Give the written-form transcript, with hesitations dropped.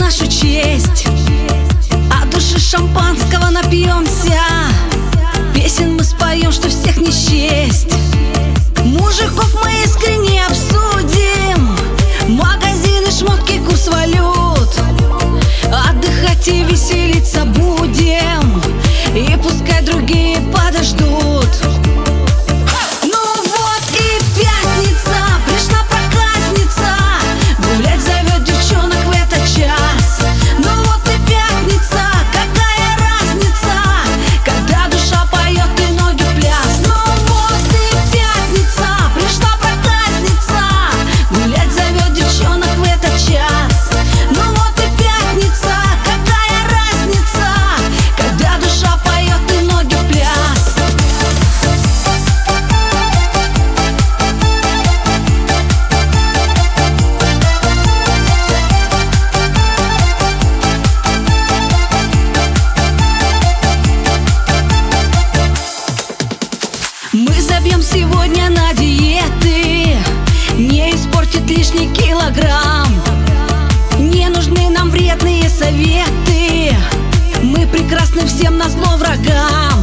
нашу честь. От души шампанского напьемся, песен мы споем, что всех не счесть. Мужиков мы искренне обсудим, магазины, шмотки, курс валют. Отдыхать и веселиться будем, и пускай другие подождут. Ну вот и пятница, пришла проказница, гулять зовет девчонок в этот час. Ну вот и пятница, какая разница, когда душа поет и ноги в пляс. Ну вот и пятница, пришла проказница, гулять зовет девчонок в этот час. Ну вот и пятница, какая разница, когда душа поет и ноги в пляс. Мы забьем сегодня на диеты, не испортит лишний килограмм. Не нужны нам вредные советы, мы прекрасны всем назло врагам.